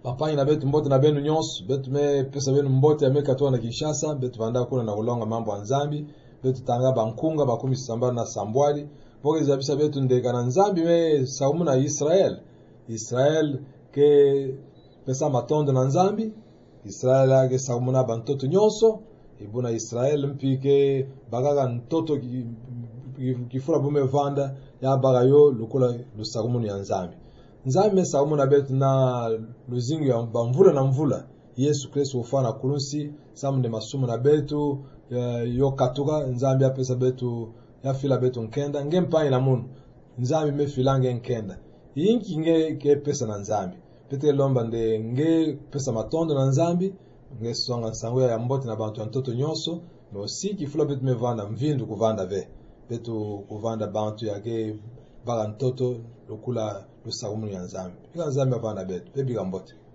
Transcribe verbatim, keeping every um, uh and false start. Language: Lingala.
Papai na betu mbote na benu nyonso, betu me pesa benu mbote ya meka tuwa na Kinshasa, betu vanda kuna na ulonga mambo Nzambi, betu tanga bankunga bakumi sambana na sambwali, boge zabisa betu ndeka na Nzambi me saumu na Israel. Israel ke pesa matondo na Nzambi, Israel age saumu na bantoto nyonso, ibuna Israel mpike bagaga ntoto kifura bume vanda ya bagayo lukula lusaumu ni Nzambi. Nzambi saumu na betu na luzingu ya mvula na mvula. Yesu Kristo ufana kulunsi samu de masumu na betu yo katuga Nzambi ya pesa betu ya fila betu nkenda nge mpanyi na munu. Nzambi me filange nkenda. Yinki nge ke pesa na Nzambi. Pete lomba nde nge pesa matondo na Nzambi nge songa nsangu ya mbote na bantu ya ntoto nyonso no si kifula betu me vanda mvindu kuvanda ve. Betu kuvanda bantu ya ke baga ntoto lukula lusaumu ya Nzambi. Pika Nzambi vanda betu. Bebi gambote.